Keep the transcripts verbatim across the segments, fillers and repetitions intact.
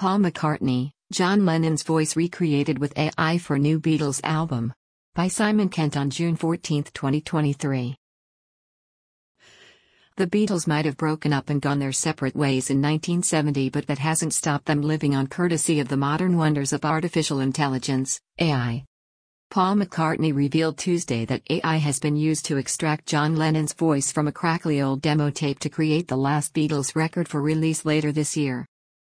Paul McCartney, John Lennon's voice recreated with A I for new Beatles album. By Simon Kent on June fourteenth, twenty twenty-three. The Beatles might have broken up and gone their separate ways in nineteen seventy, but that hasn't stopped them living on courtesy of the modern wonders of artificial intelligence, A I. Paul McCartney revealed Tuesday that A I has been used to extract John Lennon's voice from a crackly old demo tape to create the last Beatles record for release later this year.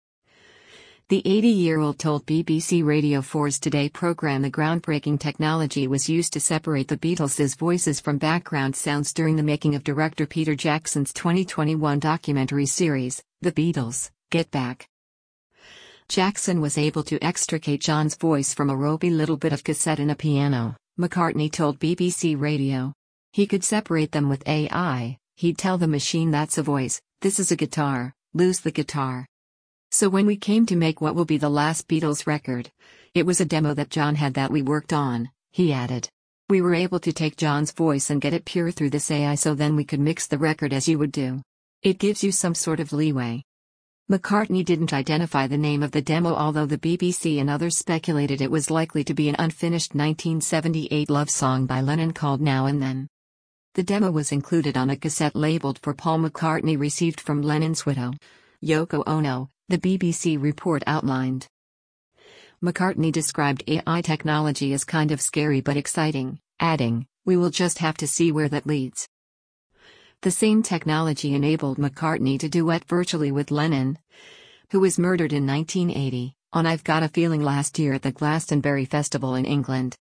The eighty-year-old told B B C Radio four's Today program the groundbreaking technology was used to separate the Beatles' voices from background sounds during the making of director Peter Jackson's twenty twenty-one documentary series, The Beatles, Get Back. Jackson was able to extricate John's voice from a ropey little bit of cassette in a piano, McCartney told B B C Radio. He could separate them with A I, he'd tell the machine that's a voice, this is a guitar, lose the guitar. So when we came to make what will be the last Beatles record, it was a demo that John had that we worked on, he added. We were able to take John's voice and get it pure through this A I so then we could mix the record as you would do. It gives you some sort of leeway. McCartney didn't identify the name of the demo, although the B B C and others speculated it was likely to be an unfinished nineteen seventy-eight love song by Lennon called Now and Then. The demo was included on a cassette labeled For Paul McCartney received from Lennon's widow, Yoko Ono, the B B C report outlined. McCartney described A I technology as kind of scary but exciting, adding, "We will just have to see where that leads." The same technology enabled McCartney to duet virtually with Lennon, who was murdered in nineteen eighty, on I've Got a Feeling last year at the Glastonbury Festival in England.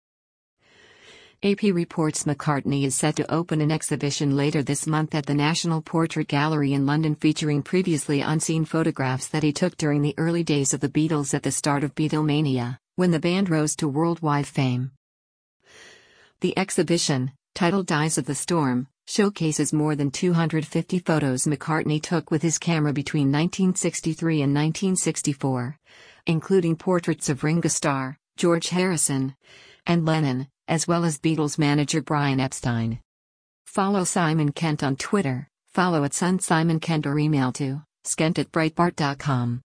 A P reports McCartney is set to open an exhibition later this month at the National Portrait Gallery in London featuring previously unseen photographs that he took during the early days of the Beatles at the start of Beatlemania, when the band rose to worldwide fame. The exhibition, titled Eyes of the Storm, showcases more than two hundred fifty photos McCartney took with his camera between nineteen sixty-three and nineteen sixty-four, including portraits of Ringo Starr, George Harrison, and Lennon, as well as Beatles manager Brian Epstein. Follow Simon Kent on Twitter, follow at Son Simon Kent or email to skent at breitbart dot com.